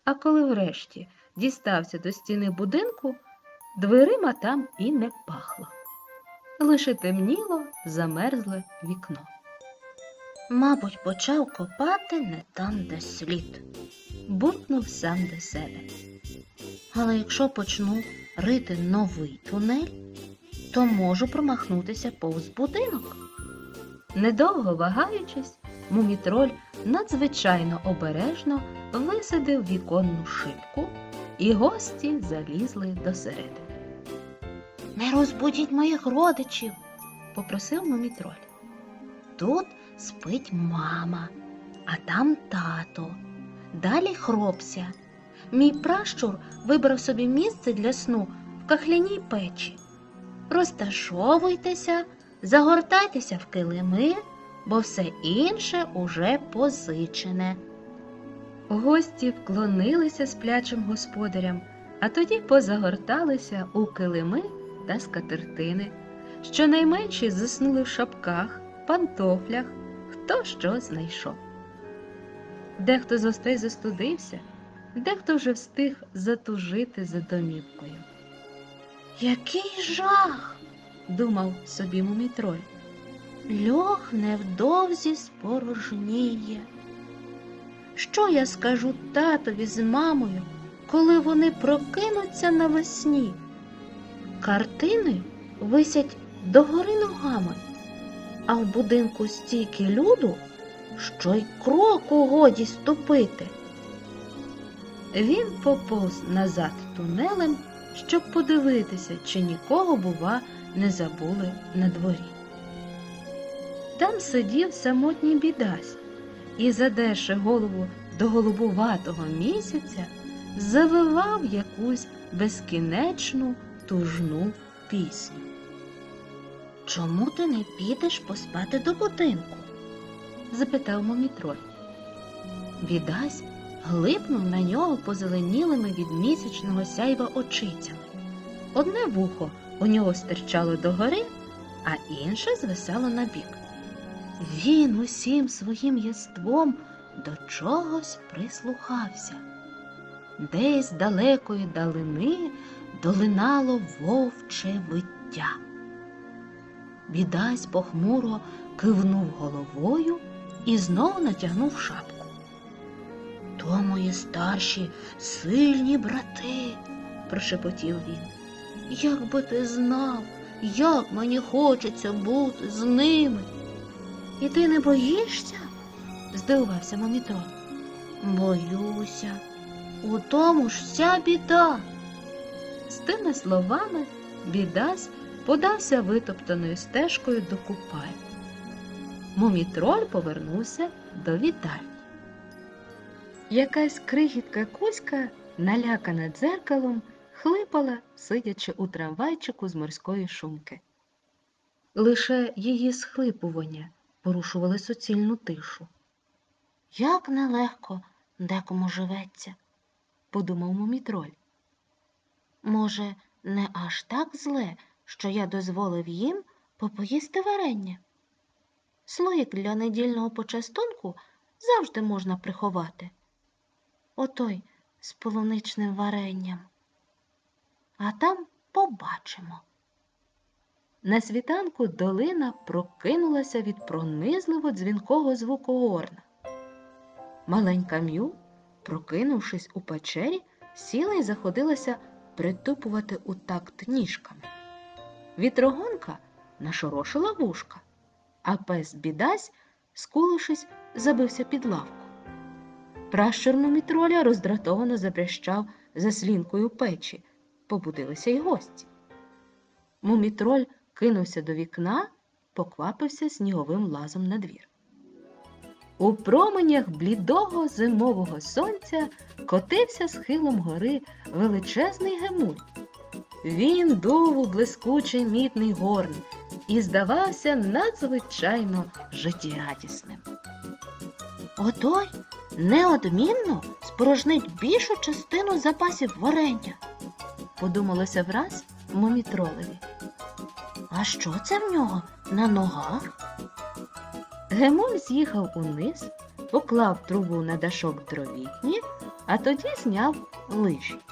А коли врешті дістався до стіни будинку, дверима там і не пахло. Лише темніло замерзле вікно. Мабуть, почав копати не там, де слід. Буркнув сам до себе. Але якщо почну рити новий тунель, то можу промахнутися повз будинок. Недовго вагаючись, мумітроль надзвичайно обережно висадив віконну шибку, і гості залізли досередини. Не розбудіть моїх родичів, Попросив мумітроль. тут спить мама, а там тато. Далі хропся. Мій пращур вибрав собі місце для сну в кахляній печі. Розташовуйтеся, загортайтеся в килими, бо все інше уже позичене. Гості вклонилися сплячим господарям, а тоді позагорталися у килими та скатертини. Щонайменші заснули в шапках, пантофлях, хто що знайшов. Дехто з гостей застудився, дехто вже встиг затужити за домівкою. Який жах! Думав собі мумітроль. Льох невдовзі спорожніє. Що я скажу татові з мамою, коли вони прокинуться навесні? Картини висять догори ногами, а в будинку стільки люду, що й кроку годі ступити. Він поповз назад тунелем, щоб подивитися, чи нікого, бува, не забули на дворі. Там сидів самотній бідась і, задерши голову до голубуватого місяця, завивав якусь безкінечну тужну пісню. Чому ти не підеш поспати до будинку? Запитав мумітроль. Бідась глипнув на нього позеленілими від місячного сяйва очицями. Одне вухо у нього стирчало догори, а інше звисало набік. Він усім своїм єством до чогось прислухався. Десь з далекої далини долинало вовче виття. Бідась похмуро кивнув головою і знову натягнув шапку. То мої старші, сильні брати, прошепотів він. як би ти знав, як мені хочеться бути з ними. І ти не боїшся? Здивувався мумітроль. Боюся. У тому ж вся біда. З тими словами бідась подався витоптаною стежкою до купальні. Мумітроль повернувся до вітальні. Якась крихітка кузька, налякана дзеркалом, хлипала, сидячи у трамвайчику з морської шумки. Лише її схлипування порушували суцільну тишу. Як нелегко декому живеться, подумав мумітроль. Може, не аж так зле, що я дозволив їм попоїсти варення? Слоїк для недільного почастунку завжди можна приховати. Отой з полуничним варенням. А там побачимо. На світанку долина прокинулася від пронизливо дзвінкого звуку горна. Маленька М'ю, прокинувшись у печері, сіла й заходилася притупувати у такт ніжками. Вітрогонка нашорошила вушка, а пес Бідась, скулившись, забився під лавку. Пращур мумітроля роздратовано забрящав за слінкою печі. Побудилися й гості. Мумітроль кинувся до вікна, поквапився сніговим лазом на двір. У променях блідого зимового сонця котився схилом гори величезний гемуль. Він дув у блискучий мідний горн і здавався надзвичайно життєрадісним. Отой неодмінно спорожнить більшу частину запасів варення, подумалося враз мумітролеві. А що це в нього на ногах? Гемуль з'їхав униз, поклав трубу на дашок дровітні, а тоді зняв лижі.